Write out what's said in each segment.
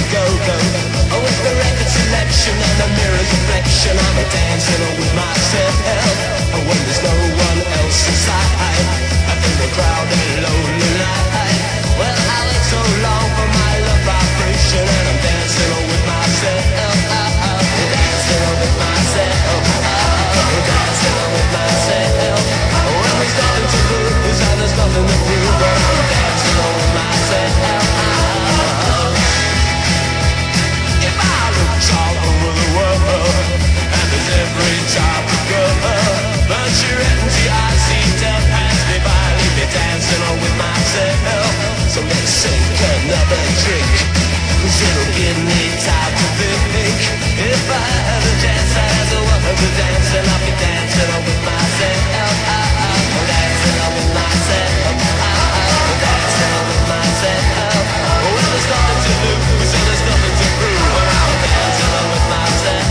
go go. Oh, with the record selection and the mirror's reflection, I'm a dancing with myself. Oh, when there's no one else inside, I think the crowd ain't lonely night. Well, I wait so long for my love vibration, and I'm dancing with myself. Dancing with myself. Dancing with myself. When we're starting to lose and there's nothing to prove, I'm dancing with myself. If I looked all over the world, and there's every type of girl, but you're empty, I seem to pass me by, leave me dancing with myself. So let's sink another drink, 'cause it'll give me time to think. If I had a chance, I'd ask a woman to dance, and I'll be dancing with myself. Dancing with myself. Dancing with myself. When there's nothing to lose and there's nothing to prove, I'm dancing with myself.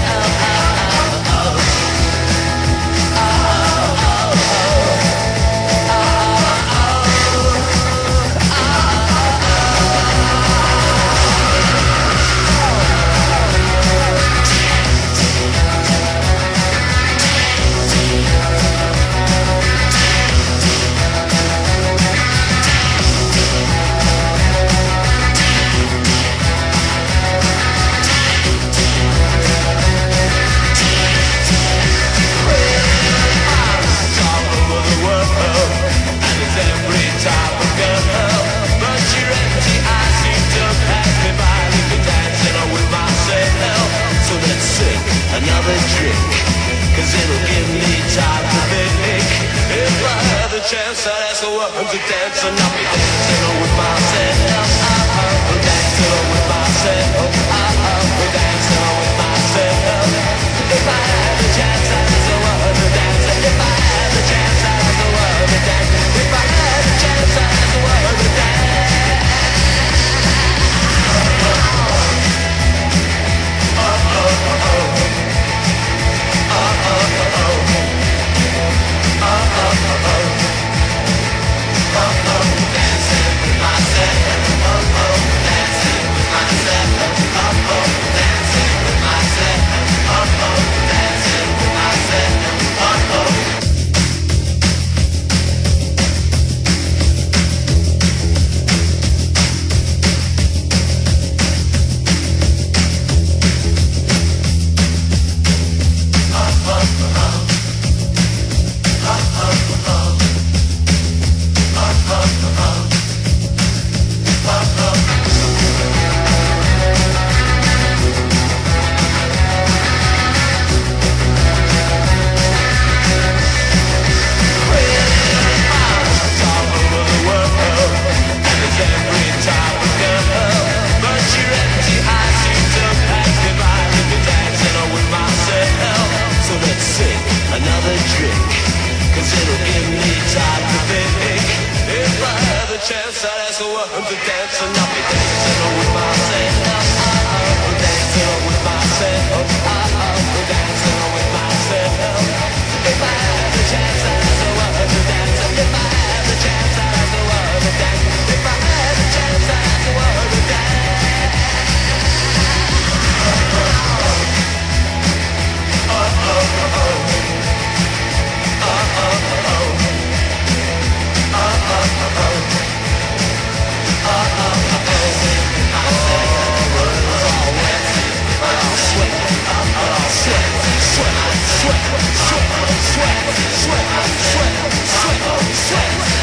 Another drink, 'cause it'll give me time to think. If I had the chance, I'd ask a woman to dance, and I'll be dancing with myself. Dancing with myself. Dancing with myself. If I had the chance, I'd ask a woman to dance. If I had the chance, I'd ask a woman to dance. If I had the chance, I'd ask a woman to dance. Dancing with sweat, sweat, sweat, sweat, sweat, sweat, sweat.